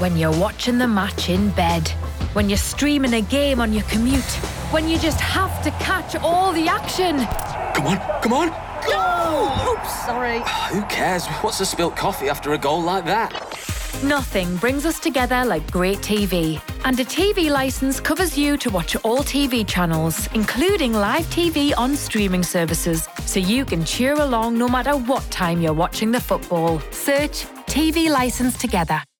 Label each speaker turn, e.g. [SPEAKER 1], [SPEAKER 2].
[SPEAKER 1] When you're watching the match in bed. When you're streaming a game on your commute. When you just have to catch all the action.
[SPEAKER 2] Come on!
[SPEAKER 3] Goal! Oops, sorry.
[SPEAKER 2] Who cares? What's a spilt coffee after a goal like that?
[SPEAKER 1] Nothing brings us together like great TV. And a TV licence covers you to watch all TV channels, including live TV on streaming services, so you can cheer along no matter what time you're watching the football. Search TV Licence Together.